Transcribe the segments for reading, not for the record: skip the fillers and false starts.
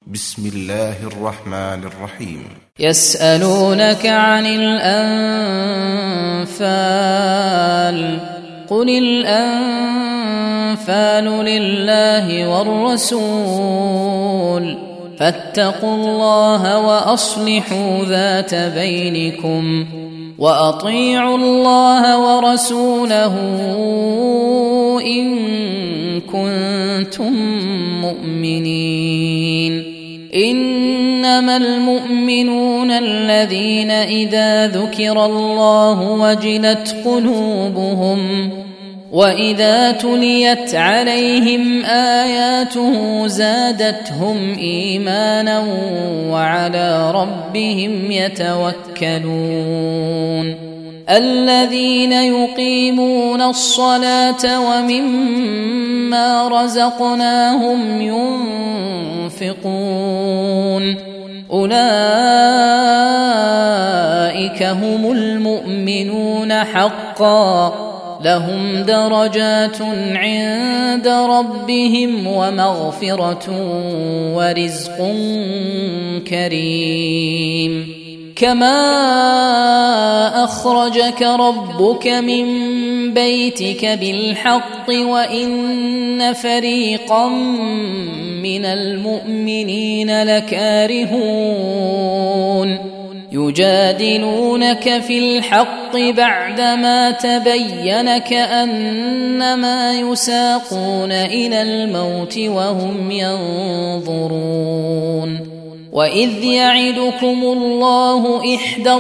بسم الله الرحمن الرحيم. يسألونك عن الأنفال قل الأنفال لله والرسول فاتقوا الله وأصلحوا ذات بينكم وأطيعوا الله ورسوله إن كنتم مؤمنين. إنما المؤمنون الذين إذا ذكر الله وجلت قلوبهم وإذا تليت عليهم آياته زادتهم إيمانا وعلى ربهم يتوكلون. الذين يقيمون الصلاة ومما رزقناهم ينفقون أولئك هم المؤمنون حقا لهم درجات عند ربهم ومغفرة ورزق كريم. كما أخرجك ربك من بيتك بالحق وإن فريقا من المؤمنين لكارهون يجادلونك في الحق بعدما تبين كأنما يساقون إلى الموت وهم ينظرون. وإذ يعدكم الله إحدى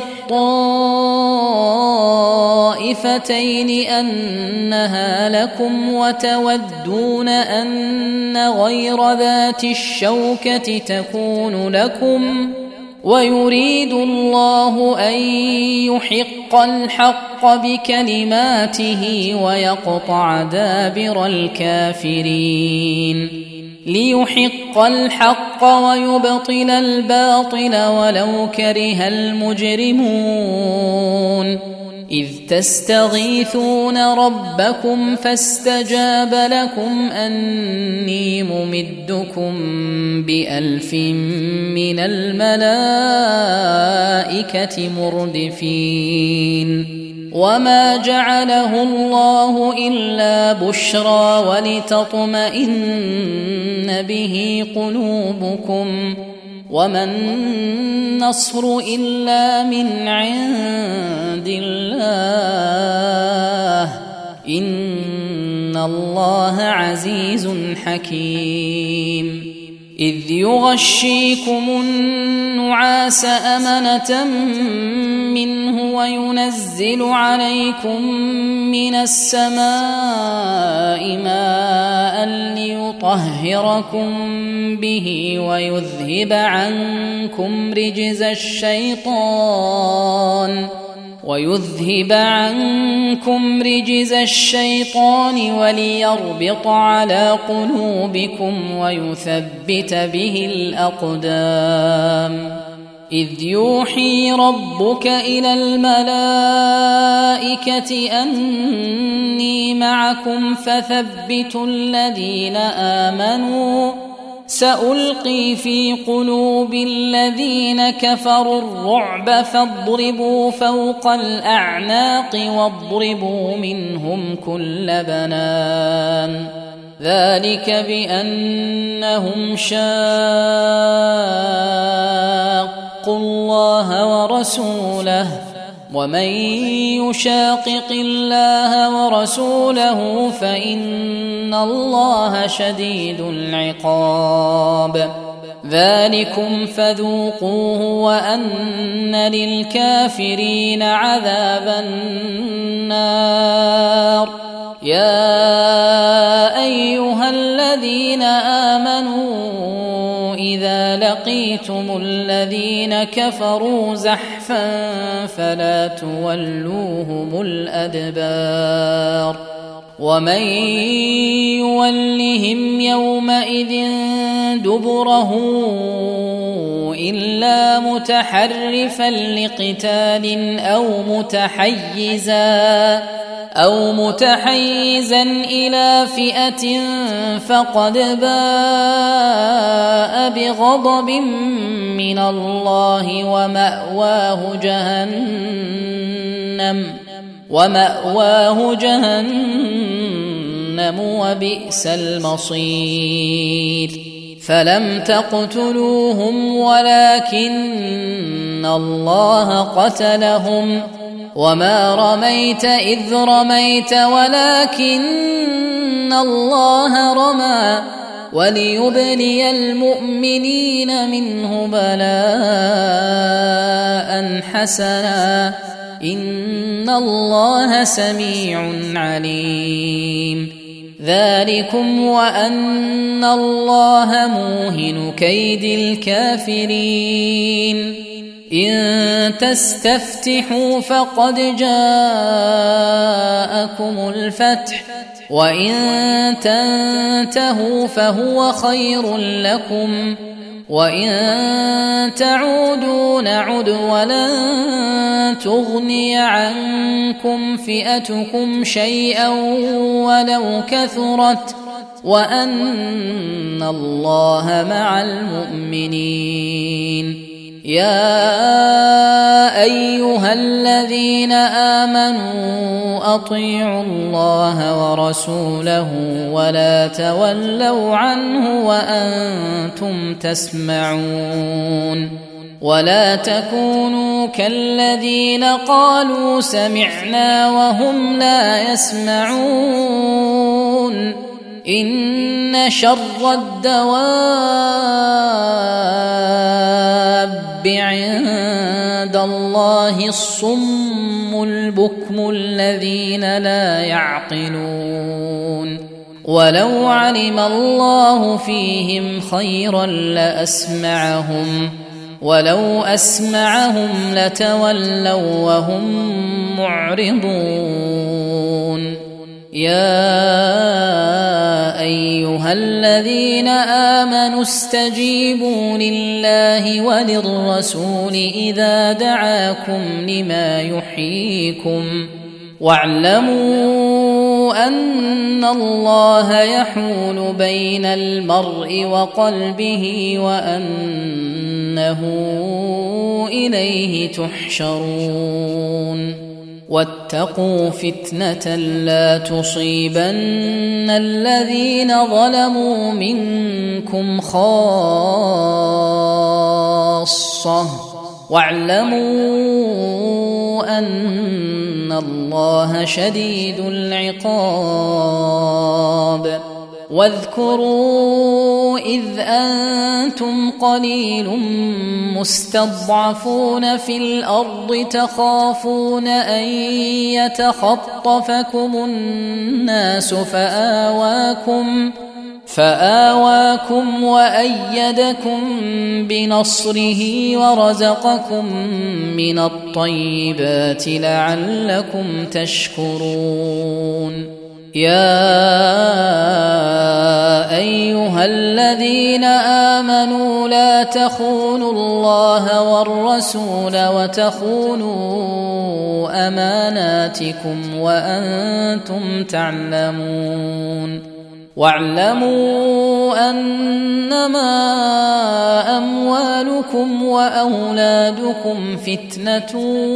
الطائفتين أنها لكم وتودون أن غير ذات الشوكة تكون لكم ويريد الله أن يحق الحق بكلماته ويقطع دابر الكافرين ليحق الحق ويبطل الباطل ولو كره المجرمون. إذ تستغيثون ربكم فاستجاب لكم أني ممدكم ب1000 من الملائكة مردفين. وما جعله الله إلا بشرى ولتطمئن به قلوبكم وما النصر إلا من عند الله إن الله عزيز حكيم. إذ يغشيكم النعاس أمنة منه وينزل عليكم من السماء ماء ليطهركم به ويذهب عنكم رجز الشيطان وليربط على قلوبكم ويثبت به الأقدام. إذ يوحي ربك إلى الملائكة أني معكم فثبتوا الذين آمنوا سألقي في قلوب الذين كفروا الرعب فاضربوا فوق الأعناق واضربوا منهم كل بنان. ذلك بأنهم شاقوا الله ورسوله ومن يشاقق الله ورسوله فإن الله شديد العقاب. ذلكم فذوقوه وأن للكافرين عذاب النار. يا أيها الذين آمنوا إذا لقيتم الذين كفروا زحفا فلا تولوهم الأدبار. ومن يولهم يومئذ دبره إلا متحرفا لقتال أو متحيزا إلى فئة فقد باء بغضب من الله ومأواه جهنم وبئس المصير فلم تقتلوهم ولكن الله قتلهم وما رميت إذ رميت ولكن الله رمى وليبلي المؤمنين منه بلاء حسنا إن الله سميع عليم ذلكم وأن الله موهن كيد الكافرين إن تستفتحوا فقد جاءكم الفتح وإن تنتهوا فهو خير لكم وإن تعودوا نعد ولن تغني عنكم فئتكم شيئا ولو كثرت وأن الله مع المؤمنين يا أيها الذين آمنوا أطيعوا الله ورسوله ولا تولوا عنه وأنتم تسمعون ولا تكونوا كالذين قالوا سمعنا وهم لا يسمعون إن شر الدواب عند الله الصم البكم الذين لا يعقلون ولو علم الله فيهم خيرا لأسمعهم ولو أسمعهم لتولوا وهم معرضون يا أيها الذين آمنوا استجيبوا لله وللرسول إذا دعاكم لما يحييكم واعلموا أن الله يحول بين المرء وقلبه وأنه إليه تحشرون واتقوا فتنة لا تصيبن الذين ظلموا منكم خاصة واعلموا أن الله شديد العقاب واذكروا إذ أنتم قليل مستضعفون في الأرض تخافون أن يتخطفكم الناس فآواكم وأيدكم بنصره ورزقكم من الطيبات لعلكم تشكرون يا أيها الذين آمنوا لا تخونوا الله والرسول وتخونوا أماناتكم وأنتم تعلمون واعلموا أنما أموالكم وأولادكم فتنة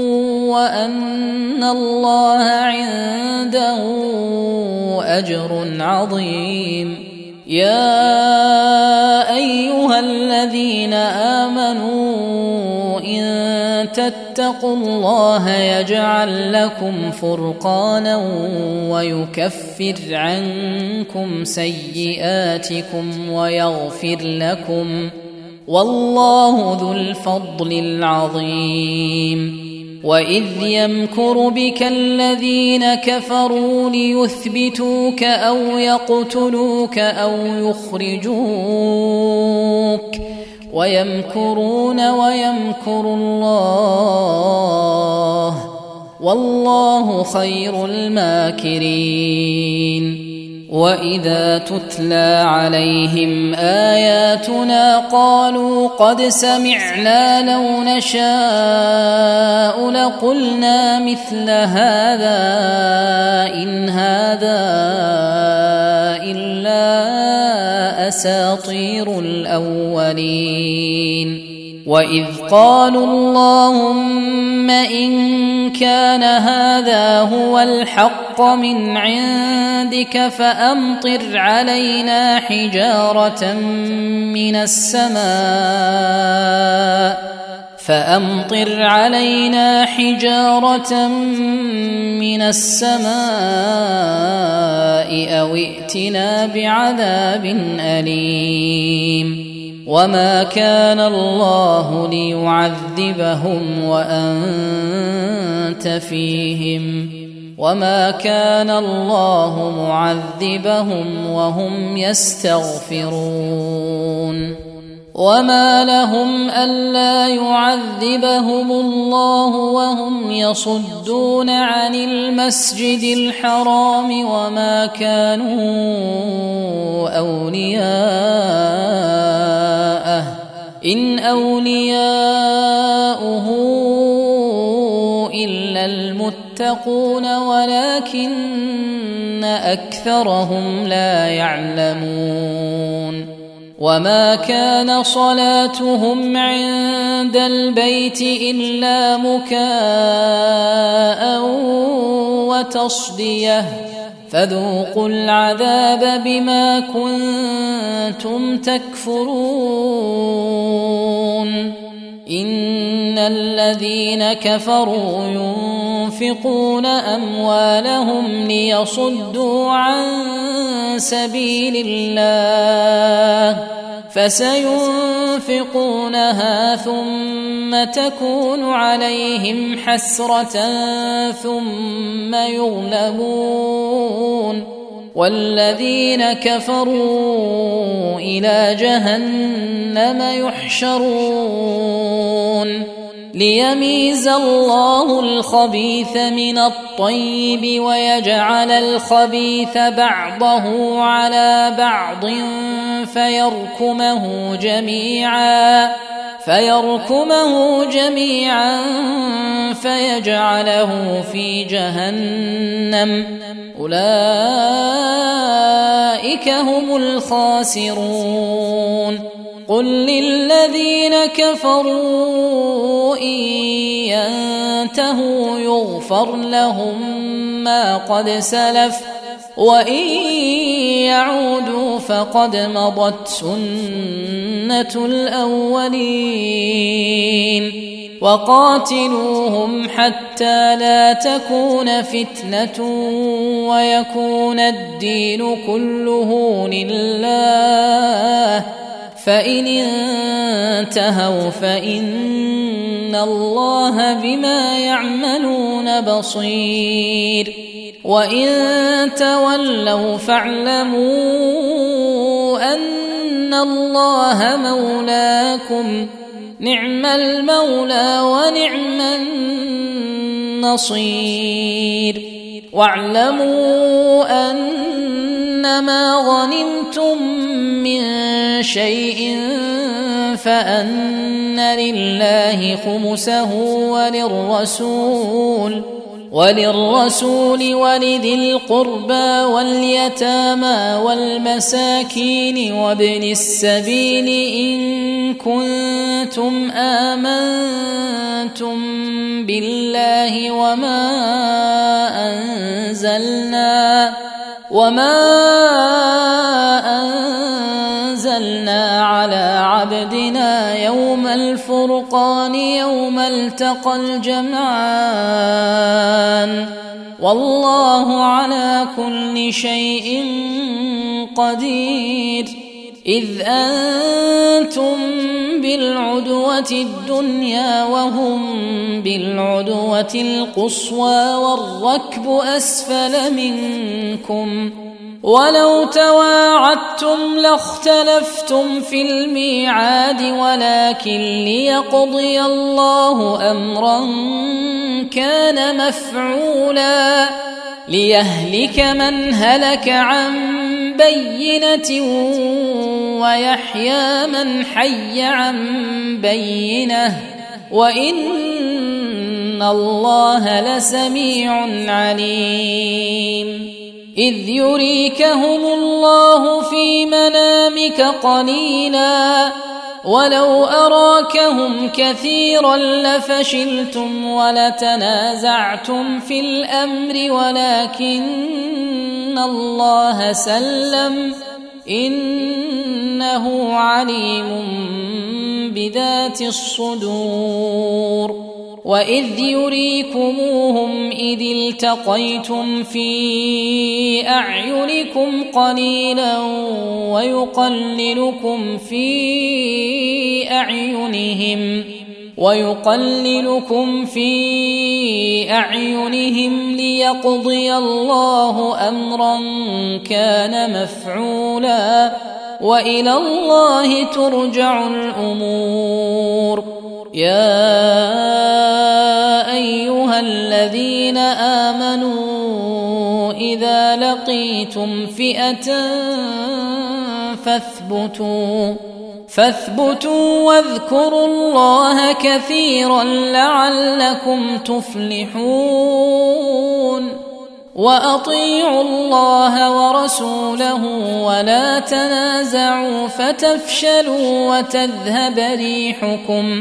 وأن الله عنده أجر عظيم يا أيها الذين آمنوا إن تتقوا الله يجعل لكم فرقانا ويكفر عنكم سيئاتكم ويغفر لكم والله ذو الفضل العظيم وإذ يمكر بك الذين كفروا ليثبتوك أو يقتلوك أو يخرجوك ويمكرون ويمكر الله والله خير الماكرين وإذا تتلى عليهم آياتنا قالوا قد سمعنا لو نشاء لقلنا مثل هذا إن هذا إلا أساطير الأولين وإذ قالوا اللهم إن كان هذا هو الحق من عندك فأمطر علينا حجارة من السماء أو ائتنا بعذاب أليم وما كان الله ليعذبهم وأنت فيهم وما كان الله معذبهم وهم يستغفرون وما لهم ألا يعذبهم الله وهم يصدون عن المسجد الحرام وما كانوا أولياءه إن أولياؤه إلا المتقون ولكن أكثرهم لا يعلمون وما كان صلاتهم عند البيت إلا مكاء وتصدية فذوقوا العذاب بما كنتم تكفرون إن الذين كفروا ينفقون أموالهم ليصدوا عن سبيل الله فسينفقونها ثم تكون عليهم حسرة ثم يغلبون والذين كفروا إلى جهنم يحشرون ليميز الله الخبيث من الطيب ويجعل الخبيث بعضه على بعض فيركمه جميعا فيجعله في جهنم أولئك هم الخاسرون قل للذين كفروا إن ينتهوا يغفر لهم ما قد سلف وإن يعودوا فقد مضت سنة الأولين وقاتلوهم حتى لا تكون فتنة ويكون الدين كله لله فإن انتهوا فإن الله بما يعملون بصير وإن تولوا فاعلموا أن الله مولاكم نعم المولى ونعم النصير واعلموا أنما غنمتم من شيء فأن لله خمسه وللرسول ولذي القربى واليتامى والمساكين وابن السبيل إن كنتم آمنتم بالله وما أنزلنا على عبدنا يوم الفرقان يوم التقى الجمعان والله على كل شيء قدير إذ أنتم بالعدوة الدنيا وهم بالعدوة القصوى والركب أسفل منكم ولو تواعدتم لاختلفتم في الميعاد ولكن ليقضي الله أمرا كان مفعولا ليهلك من هلك عن بينة ويحيى من حي عن بينة وإن الله لسميع عليم. إذ يريكهم الله في منامك قليلا ولو أراكهم كثيرا لفشلتم ولتنازعتم في الأمر ولكن الله سلم إنه عليم بذات الصدور. وإذ يريكموهم إذ التقيتم في أعينكم قليلا ويقللكم في أعينهم ليقضي الله أمرا كان مفعولا وإلى الله ترجع الأمور. يا أيها الذين آمنوا إذا لقيتم فئة فاثبتوا واذكروا الله كثيرا لعلكم تفلحون. وأطيعوا الله ورسوله ولا تنازعوا فتفشلوا وتذهب ريحكم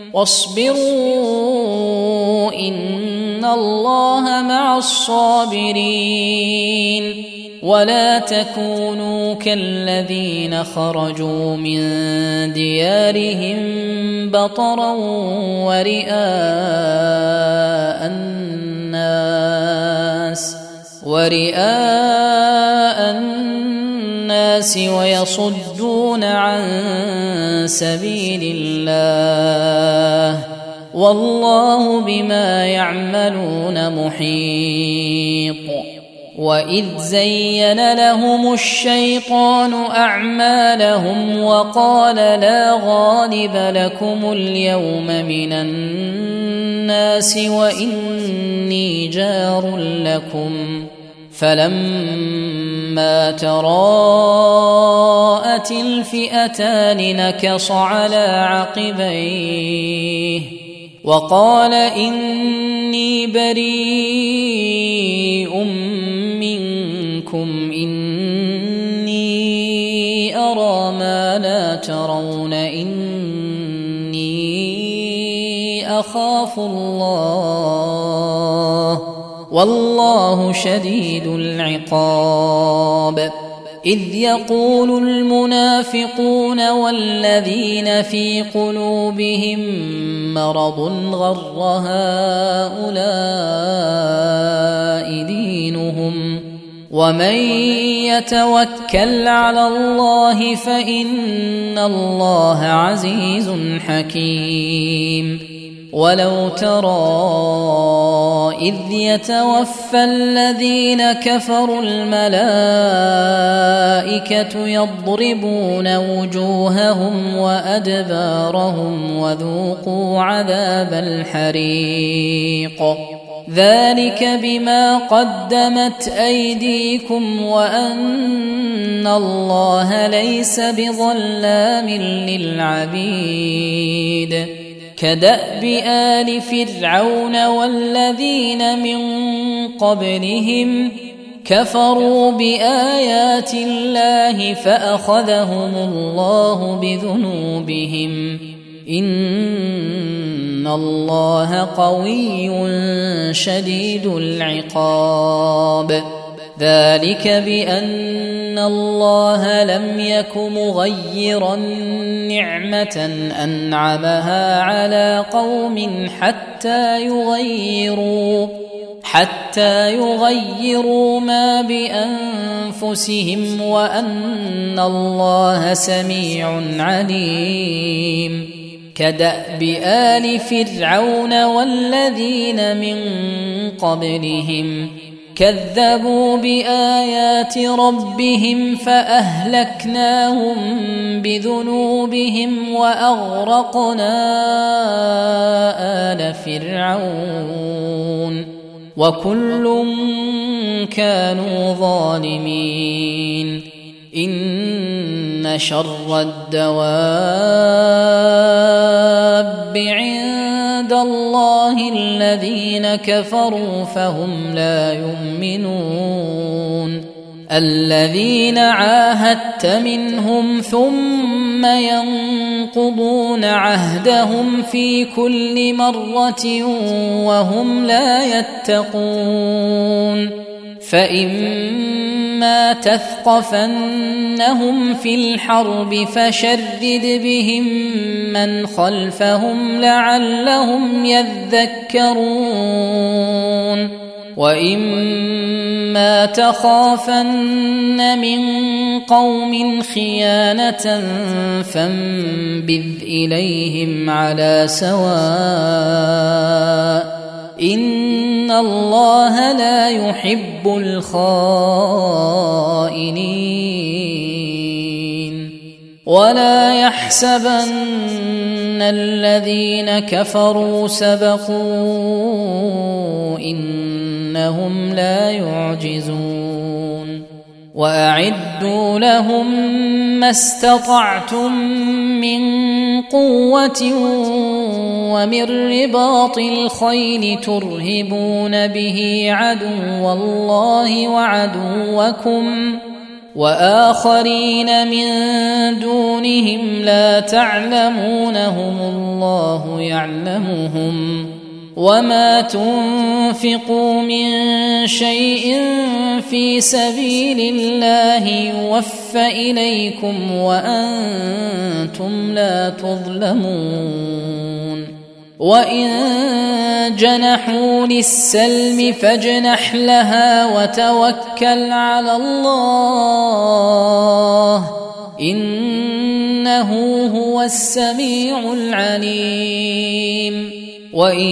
واصبروا إن الله مع الصابرين. ولا تكونوا كالذين خرجوا من ديارهم بطرا ورئاء الناس ويصدون عن سبيل الله والله بما يعملون محيط. وإذ زين لهم الشيطان أعمالهم وقال لا غالب لكم اليوم من الناس وإني جار لكم فلما تراءت الفئتان نكص على عقبيه وقال إني بريء منكم إني أرى ما لا ترون إني أخاف الله والله شديد العقاب. إذ يقول المنافقون والذين في قلوبهم مرض غر هؤلاء دينهم ومن يتوكل على الله فإن الله عزيز حكيم. ولو ترى إذ يتوفى الذين كفروا الملائكة يضربون وجوههم وأدبارهم وذوقوا عذاب الحريق ذلك بما قدمت أيديكم وأن الله ليس بظلام للعبيد. كدأب آل فرعون والذين من قبلهم كفروا بآيات الله فأخذهم الله بذنوبهم إن الله قوي شديد العقاب. ذلك بأن الله لم يك مغيرا نعمة أنعمها على قوم حتى يغيروا ما بأنفسهم وأن الله سميع عليم. كدأب آل فرعون والذين من قبلهم كذبوا بآيات ربهم فأهلكناهم بذنوبهم وأغرقنا آل فرعون وكل كانوا ظالمين إن شر الدواب عند الله الذين كفروا فهم لا يؤمنون الذين عاهدت منهم ثم ينقضون عهدهم في كل مرة وهم لا يتقون فإما تثقفنهم في الحرب فشرد بهم من خلفهم لعلهم يذكرون وإما تخافن من قوم خيانة فانبذ إليهم على سواء إن الله لا يحب الخائنين ولا يحسبن الذين كفروا سبقوا إنهم لا يعجزون وأعدوا لهم ما استطعتم من قوة ومن رباط الخيل ترهبون به عدو الله وعدوكم وآخرين من دونهم لا تعلمونهم الله يعلمهم وما تنفقوا من شيء في سبيل الله يوفى إليكم وأنتم لا تظلمون وإن جنحوا للسلم فاجنح لها وتوكل على الله إنه هو السميع العليم وإن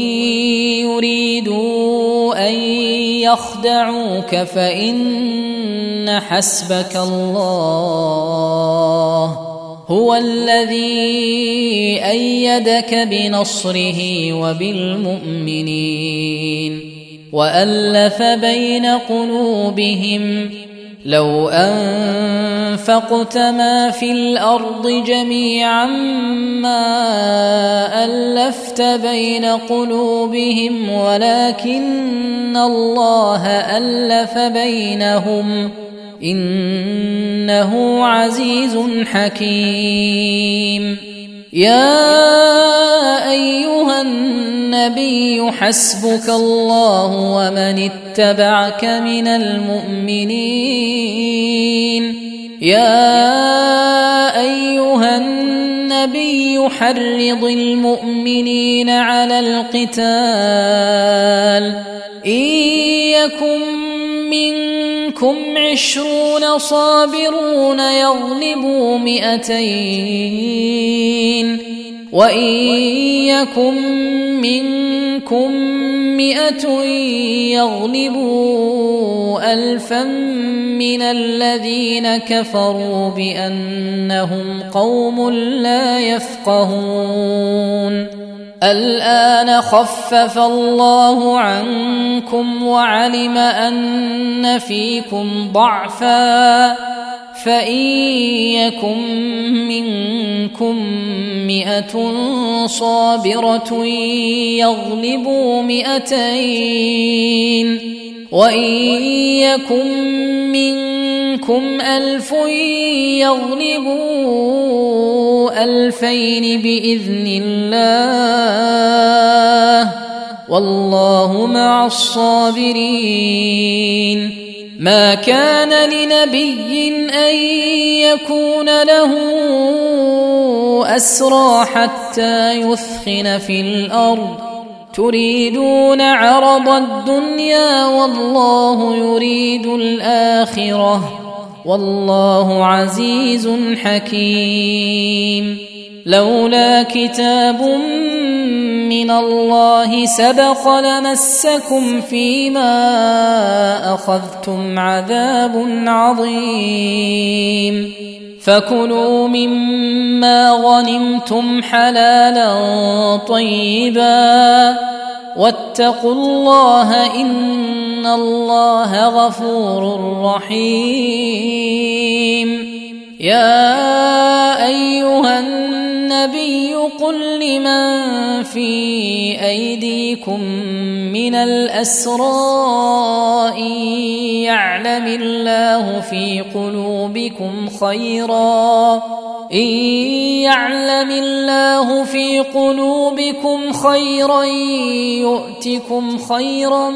يريدوا أن يخدعوك فإن حسبك الله هو الذي أيدك بنصره وبالمؤمنين وألف بين قلوبهم لو أنفقت ما في الأرض جميعا ما ألفت بين قلوبهم ولكن الله ألف بينهم إنه عزيز حكيم يا أيها النبي حسبك الله ومن اتبعك من المؤمنين يا أيها النبي حرض المؤمنين على القتال إن يكن منكم 20 صابرون يغلبوا 200 وإن يكن منكم 100 يغلبوا 1000 من الذين كفروا بأنهم قوم لا يفقهون الآن خفف الله عنكم وعلم أن فيكم ضعفا فإن يكن منكم 100 صابرة يغلبوا 200 وإن يكن منكم 1000 يغلبوا 2000 بإذن الله والله مع الصابرين ما كان لنبي أن يكون له أسرى حتى يثخن في الأرض تريدون عرض الدنيا والله يريد الآخرة والله عزيز حكيم لولا كتاب من الله سبق لمسكم فيما أخذتم عذاب عظيم فكلوا مما غنمتم حلالا طيبا واتقوا الله إن الله غفور رحيم. يا أيها النبي قل لمن في أيديكم من الأسرى إن يعلم الله في قلوبكم خيرا يؤتكم خيرا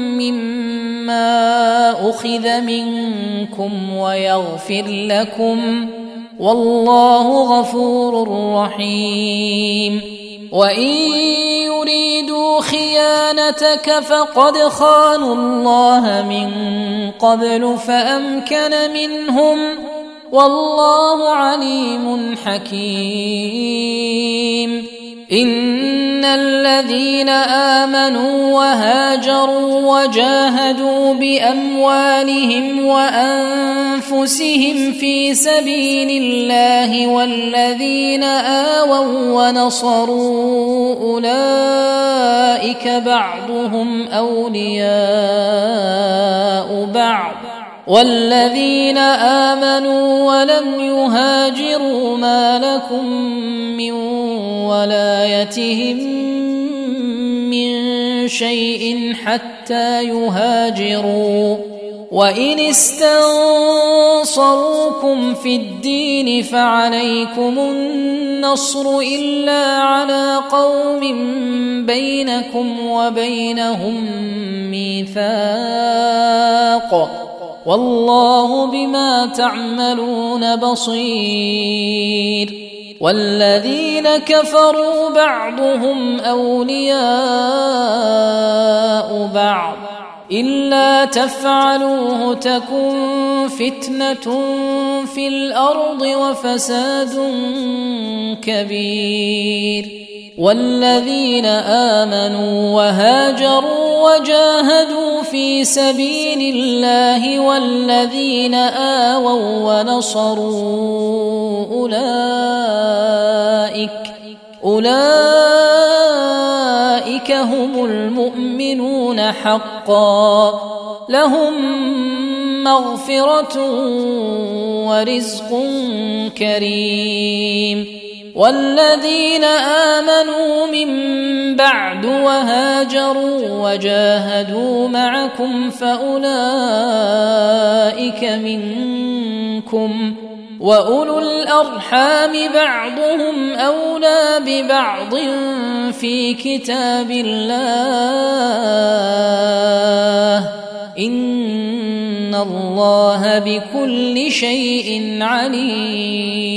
مما أخذ منكم ويغفر لكم والله غفور رحيم. وإن يريدوا خيانتك فقد خانوا الله من قبل فأمكن منهم والله عليم حكيم. إن الذين آمنوا وهاجروا وجاهدوا بأموالهم وأنفسهم في سبيل الله والذين آووا ونصروا أولئك بعضهم أولياء بعض والذين آمنوا ولم يهاجروا ما لكم من ولايتهم من شيء حتى يهاجروا. وإن استنصروكم في الدين فعليكم النصر إلا على قوم بينكم وبينهم ميثاق والله بما تعملون بصير. والذين كفروا بعضهم أولياء بعض إلا تفعلوه تكن فتنة في الأرض وفساد كبير. والذين آمنوا وهاجروا وجاهدوا في سبيل الله والذين آووا ونصروا أولئك هم المؤمنون حقا لهم مغفرة ورزق كريم. والذين آمنوا من بعد وهاجروا وجاهدوا معكم فأولئك منكم وأولو الأرحام بعضهم أولى ببعض في كتاب الله إن الله بكل شيء عليم.